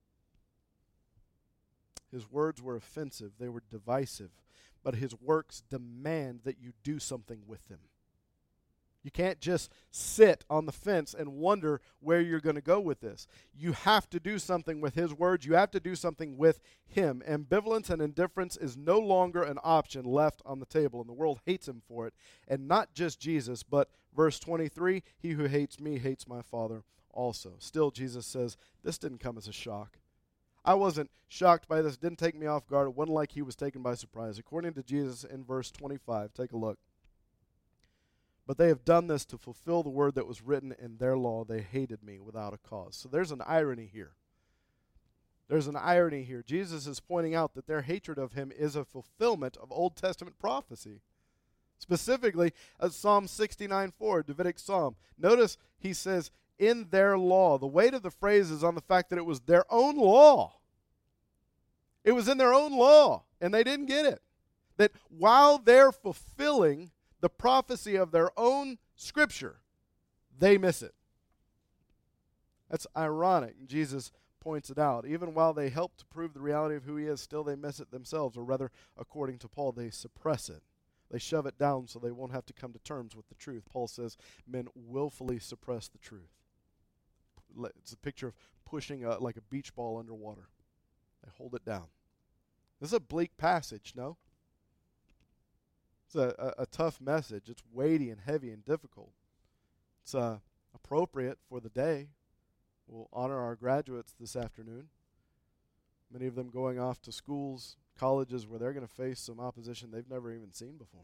His words were offensive, they were divisive, but his works demand that you do something with them. You can't just sit on the fence and wonder where you're going to go with this. You have to do something with his words. You have to do something with him. Ambivalence and indifference is no longer an option left on the table, and the world hates him for it. And not just Jesus, but verse 23, he who hates me hates my Father also. Still, Jesus says, this didn't come as a shock. I wasn't shocked by this. It didn't take me off guard. It wasn't like he was taken by surprise. According to Jesus in verse 25, take a look. But they have done this to fulfill the word that was written in their law. They hated me without a cause. So there's an irony here. There's an irony here. Jesus is pointing out that their hatred of him is a fulfillment of Old Testament prophecy. Specifically, Psalm 69:4, Davidic psalm. Notice he says, in their law. The weight of the phrase is on the fact that it was their own law. It was in their own law, and they didn't get it. That while they're fulfilling the prophecy of their own scripture, they miss it. That's ironic. Jesus points it out. Even while they help to prove the reality of who he is, still they miss it themselves, or rather, according to Paul, they suppress it. They shove it down so they won't have to come to terms with the truth. Paul says men willfully suppress the truth. It's a picture of pushing like a beach ball underwater. They hold it down. This is a bleak passage, no? It's a tough message. It's weighty and heavy and difficult. It's appropriate for the day. We'll honor our graduates this afternoon. Many of them going off to schools, colleges, where they're going to face some opposition they've never even seen before.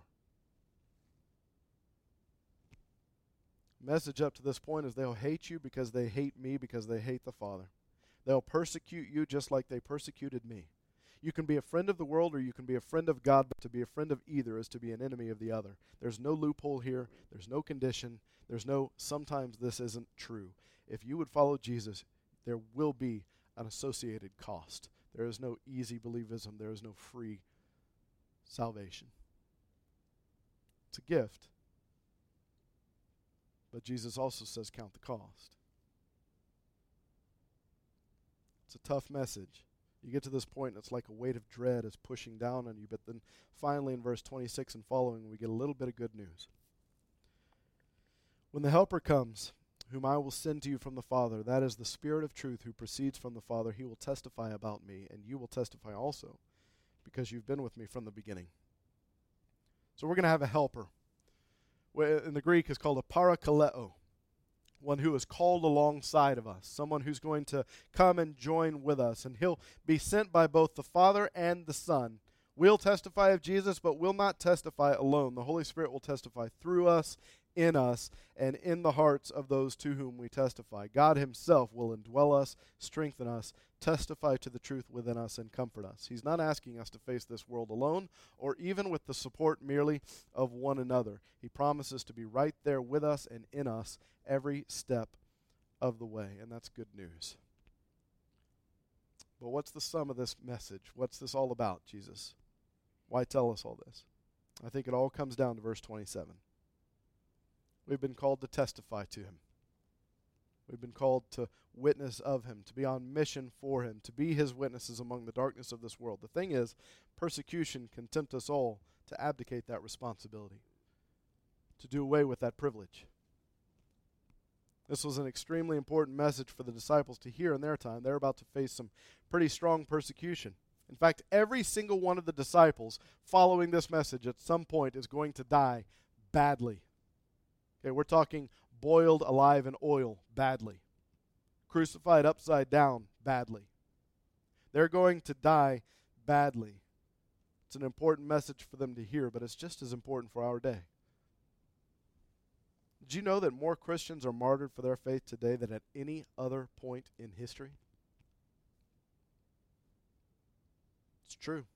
Message up to this point is they'll hate you because they hate me because they hate the Father. They'll persecute you just like they persecuted me. You can be a friend of the world or you can be a friend of God, but to be a friend of either is to be an enemy of the other. There's no loophole here. There's no condition. There's no sometimes this isn't true. If you would follow Jesus, there will be an associated cost. There is no easy believism. There is no free salvation. It's a gift. But Jesus also says, count the cost. It's a tough message. You get to this point, and it's like a weight of dread is pushing down on you. But then finally in verse 26 and following, we get a little bit of good news. When the Helper comes, whom I will send to you from the Father, that is the Spirit of truth who proceeds from the Father, he will testify about me, and you will testify also, because you've been with me from the beginning. So we're going to have a helper. In the Greek, is called a parakaleo, one who is called alongside of us, someone who's going to come and join with us, and he'll be sent by both the Father and the Son. We'll testify of Jesus, but we'll not testify alone. The Holy Spirit will testify through us, in us, and in the hearts of those to whom we testify. God himself will indwell us, strengthen us, testify to the truth within us, and comfort us. He's not asking us to face this world alone or even with the support merely of one another. He promises to be right there with us and in us every step of the way, and that's good news. But what's the sum of this message? What's this all about, Jesus? Why tell us all this? I think it all comes down to verse 27. We've been called to testify to him. We've been called to witness of him, to be on mission for him, to be his witnesses among the darkness of this world. The thing is, persecution can tempt us all to abdicate that responsibility, to do away with that privilege. This was an extremely important message for the disciples to hear in their time. They're about to face some pretty strong persecution. In fact, every single one of the disciples following this message at some point is going to die badly. Okay, we're talking boiled alive in oil badly. Crucified upside down badly. They're going to die badly. It's an important message for them to hear, but it's just as important for our day. Did you know that more Christians are martyred for their faith today than at any other point in history? It's true.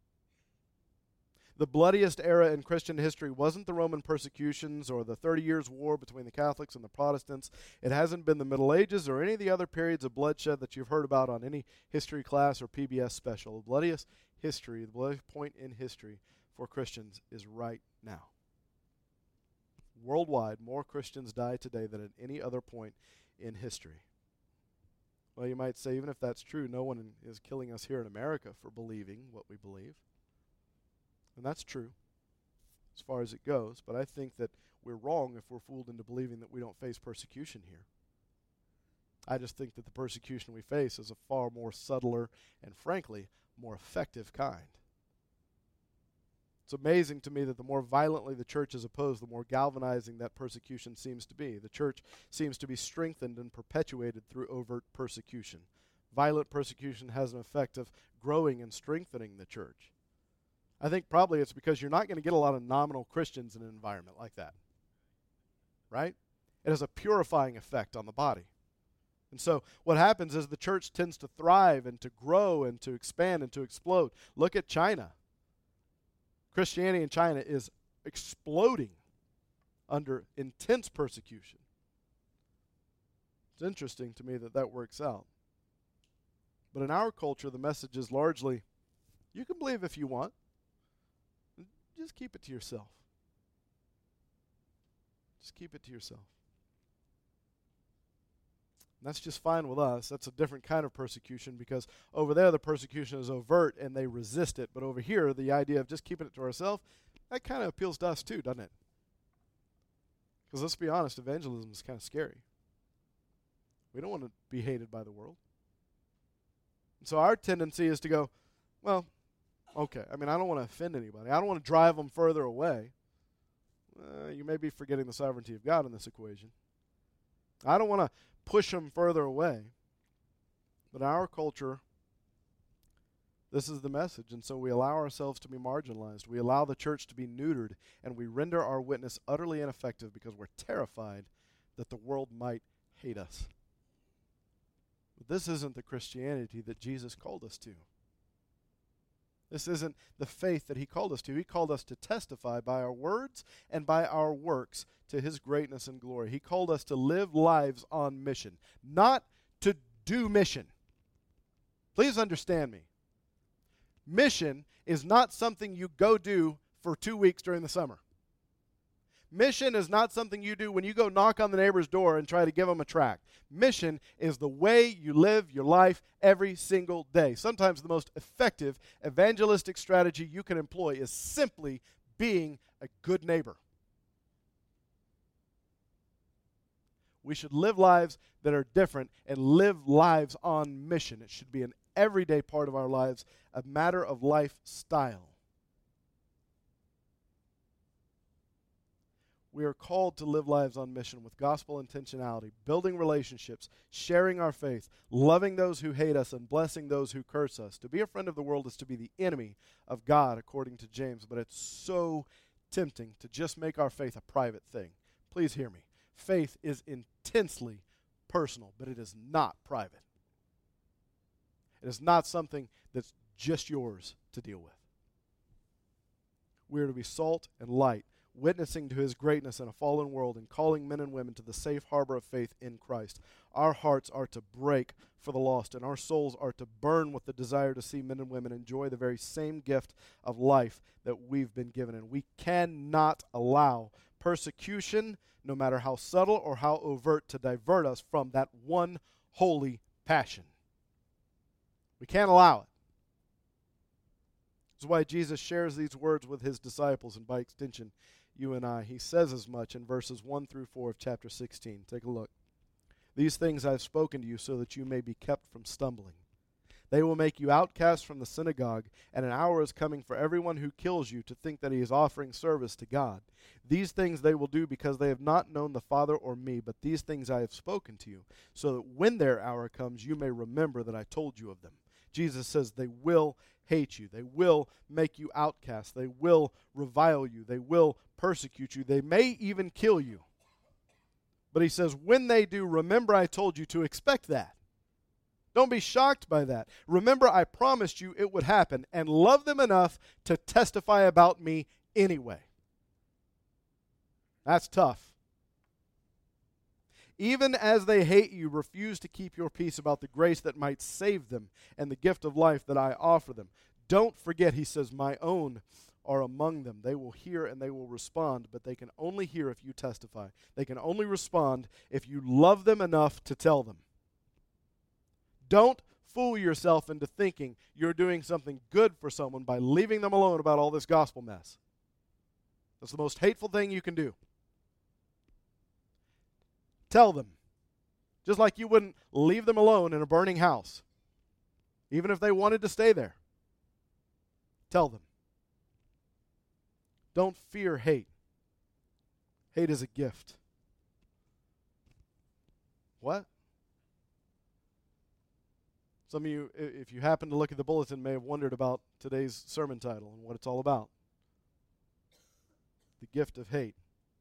The bloodiest era in Christian history wasn't the Roman persecutions or the 30 Years' War between the Catholics and the Protestants. It hasn't been the Middle Ages or any of the other periods of bloodshed that you've heard about on any history class or PBS special. The bloodiest history, the bloodiest point in history for Christians is right now. Worldwide, more Christians die today than at any other point in history. Well, you might say, even if that's true, no one is killing us here in America for believing what we believe. And that's true, as far as it goes. But I think that we're wrong if we're fooled into believing that we don't face persecution here. I just think that the persecution we face is a far more subtler and, frankly, more effective kind. It's amazing to me that the more violently the church is opposed, the more galvanizing that persecution seems to be. The church seems to be strengthened and perpetuated through overt persecution. Violent persecution has an effect of growing and strengthening the church. I think probably it's because you're not going to get a lot of nominal Christians in an environment like that. Right? It has a purifying effect on the body. And so what happens is the church tends to thrive and to grow and to expand and to explode. Look at China. Christianity in China is exploding under intense persecution. It's interesting to me that that works out. But in our culture, the message is largely, you can believe if you want. Just keep it to yourself. Just keep it to yourself. And that's just fine with us. That's a different kind of persecution because over there the persecution is overt and they resist it. But over here, the idea of just keeping it to ourselves, that kind of appeals to us too, doesn't it? Because let's be honest, evangelism is kind of scary. We don't want to be hated by the world. And so our tendency is to go, well, okay, I don't want to offend anybody. I don't want to drive them further away. You may be forgetting the sovereignty of God in this equation. I don't want to push them further away. But in our culture, this is the message. And so we allow ourselves to be marginalized. We allow the church to be neutered. And we render our witness utterly ineffective because we're terrified that the world might hate us. But this isn't the Christianity that Jesus called us to. This isn't the faith that he called us to. He called us to testify by our words and by our works to his greatness and glory. He called us to live lives on mission, not to do mission. Please understand me. Mission is not something you go do for 2 weeks during the summer. Mission is not something you do when you go knock on the neighbor's door and try to give them a tract. Mission is the way you live your life every single day. Sometimes the most effective evangelistic strategy you can employ is simply being a good neighbor. We should live lives that are different and live lives on mission. It should be an everyday part of our lives, a matter of lifestyle. We are called to live lives on mission with gospel intentionality, building relationships, sharing our faith, loving those who hate us, and blessing those who curse us. To be a friend of the world is to be the enemy of God, according to James, but it's so tempting to just make our faith a private thing. Please hear me. Faith is intensely personal, but it is not private. It is not something that's just yours to deal with. We are to be salt and light. witnessing to his greatness in a fallen world and calling men and women to the safe harbor of faith in Christ. Our hearts are to break for the lost, and our souls are to burn with the desire to see men and women enjoy the very same gift of life that we've been given. And we cannot allow persecution, no matter how subtle or how overt, to divert us from that one holy passion. We can't allow it. This is why Jesus shares these words with his disciples, and by extension, you and I. He says as much in verses 1 through 4 of chapter 16. Take a look. These things I have spoken to you so that you may be kept from stumbling. They will make you outcasts from the synagogue, and an hour is coming for everyone who kills you to think that he is offering service to God. These things they will do because they have not known the Father or me, but these things I have spoken to you, so that when their hour comes, you may remember that I told you of them. Jesus says they will hate you. They will make you outcasts. They will revile you. They will persecute you. They may even kill you. But he says, when they do, remember I told you to expect that. Don't be shocked by that. Remember, I promised you it would happen, and love them enough to testify about me anyway. That's tough. Even as they hate you, refuse to keep your peace about the grace that might save them and the gift of life that I offer them. Don't forget, he says, my own are among them. They will hear and they will respond, but they can only hear if you testify. They can only respond if you love them enough to tell them. Don't fool yourself into thinking you're doing something good for someone by leaving them alone about all this gospel mess. That's the most hateful thing you can do. Tell them. Just like you wouldn't leave them alone in a burning house, even if they wanted to stay there. Tell them. Don't fear hate. Hate is a gift. What? Some of you, if you happen to look at the bulletin, may have wondered about today's sermon title and what it's all about. The gift of hate.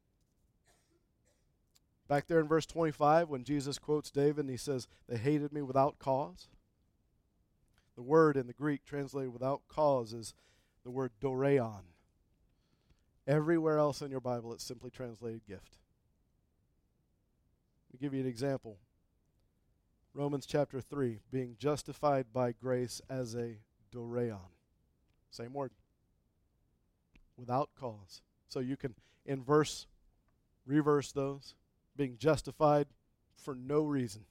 Back there in verse 25, when Jesus quotes David and he says, they hated me without cause. The word in the Greek translated without cause is the word doreon. Everywhere else in your Bible, it's simply translated gift. Let me give you an example. Romans chapter 3, being justified by grace as a doreon. Same word. Without cause. So you can reverse those. Being justified for no reason.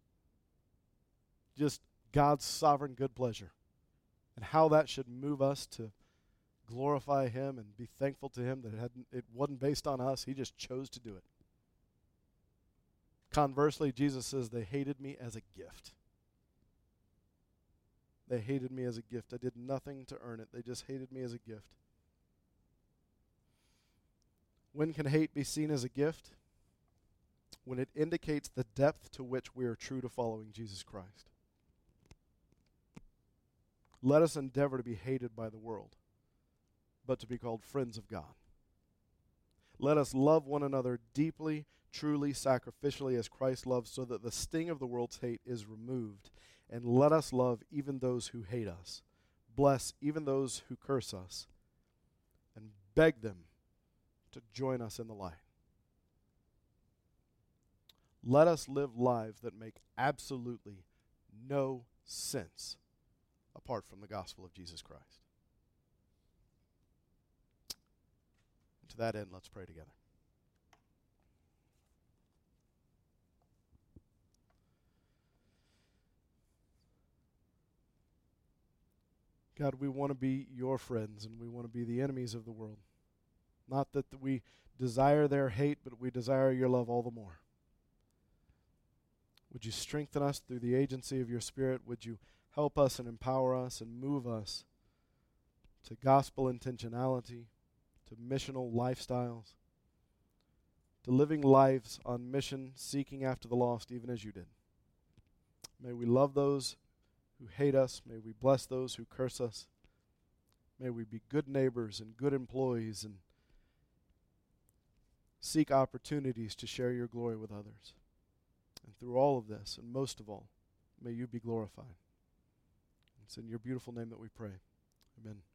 Just God's sovereign good pleasure. And how that should move us to glorify him and be thankful to him that it wasn't based on us. He just chose to do it. Conversely, Jesus says they hated me as a gift. They hated me as a gift. I did nothing to earn it. They just hated me as a gift. When can hate be seen as a gift? When it indicates the depth to which we are true to following Jesus Christ. Let us endeavor to be hated by the world, but to be called friends of God. Let us love one another deeply, truly, sacrificially as Christ loves, so that the sting of the world's hate is removed. And let us love even those who hate us. Bless even those who curse us. And beg them to join us in the light. Let us live lives that make absolutely no sense apart from the gospel of Jesus Christ. And to that end, let's pray together. God, we want to be your friends, and we want to be the enemies of the world. Not that we desire their hate, but we desire your love all the more. Would you strengthen us through the agency of your Spirit? Would you help us and empower us and move us to gospel intentionality, to missional lifestyles, to living lives on mission, seeking after the lost, even as you did. May we love those who hate us. May we bless those who curse us. May we be good neighbors and good employees and seek opportunities to share your glory with others. And through all of this, and most of all, may you be glorified. It's in your beautiful name that we pray. Amen.